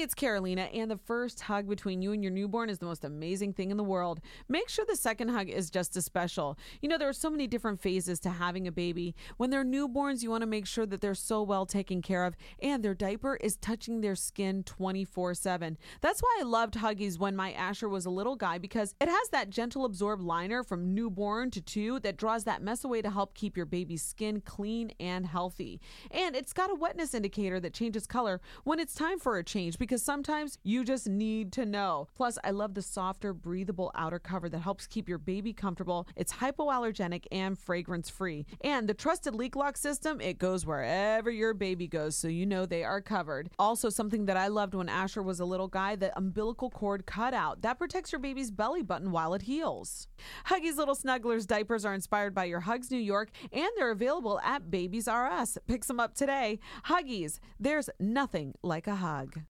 it's Carolina, and the first hug between you and your newborn is the most amazing thing in the world. Make sure the second hug is just as special. You know, there are so many different phases to having a baby. When they're newborns, you want to make sure that they're so well taken care of and their diaper is touching their skin 24/7. That's why I loved Huggies when my Asher was a little guy, because it has that gentle absorb liner from newborn to 2 that draws that mess away to help keep your baby's skin clean and healthy. And it's got a wetness indicator that changes color when it's time for a change, because sometimes you just need to know. Plus, I love the softer, breathable outer cover that helps keep your baby comfortable. It's hypoallergenic and fragrance free. And the trusted leak lock system, it goes wherever your baby goes, so you know they are covered. Also, something that I loved when Asher was a little guy, the umbilical cord cutout. That protects your baby's belly button while it heals. Huggies Little Snugglers diapers are inspired by your Hugs New York, and they're available at Babies R Us. Pick some up today. Huggies, there's nothing like a hug.